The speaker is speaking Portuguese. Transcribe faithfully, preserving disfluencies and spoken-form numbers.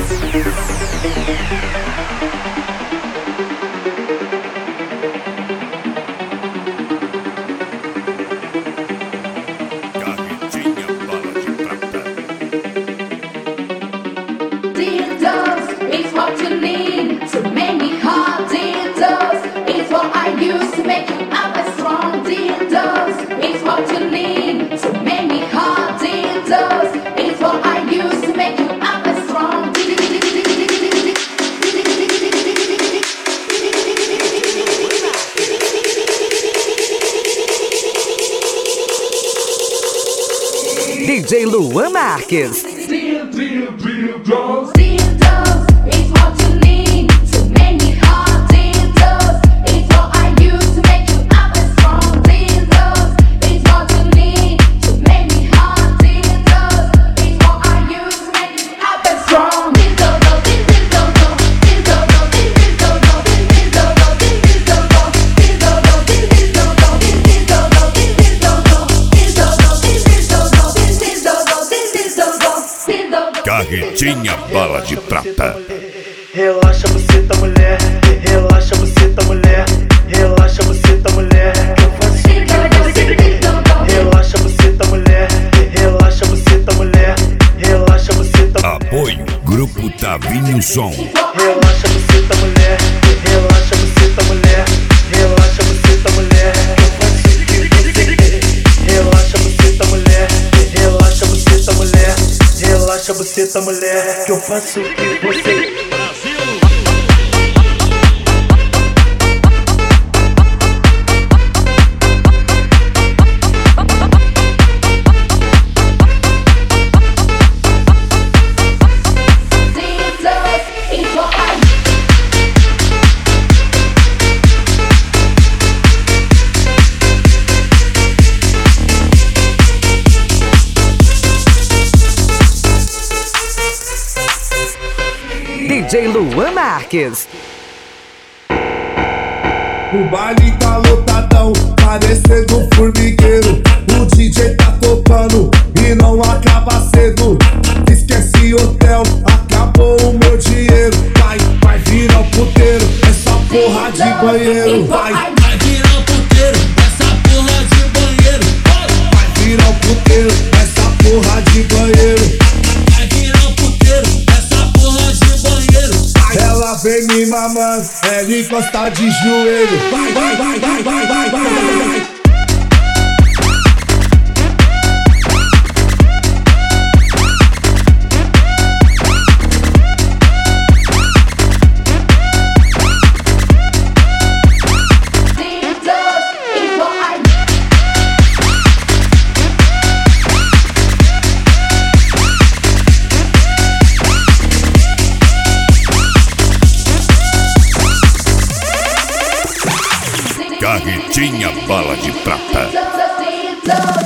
D J Luan Marques. Carretinha Bala de Prata. Relaxa, buceta, mulher. Relaxa, buceta, mulher. Relaxa, buceta, mulher. Eu faço o que você quer. Relaxa, buceta, mulher. Relaxa, buceta, mulher. Relaxa, buceta. Apoio Grupo Tavinho Som. Relaxa, buceta, mulher. Relaxa, buceta, mulher. Relaxa, buceta, mulher. Eu faço o que você quer. Relaxa, buceta, mulher. Relaxa, buceta, mulher. Relaxa, buceta, mulher. Que eu faço o que você. D J Luan Marques. O baile tá lotadão, parecendo formigueiro. O D J tá tocando e não acaba cedo. Esquece hotel, acabou o meu dinheiro. Vai, vai virar o puteiro, essa porra de banheiro. Vai, vai virar o puteiro, essa porra de banheiro. Vai virar o puteiro, essa porra de banheiro. Vai virar o puteiro, essa porra de banheiro. Ela vem me mamando, ela encosta de joelho. Vai, vai, vai, vai, vai, vai, vai, vai. Carretinha Bala de Prata.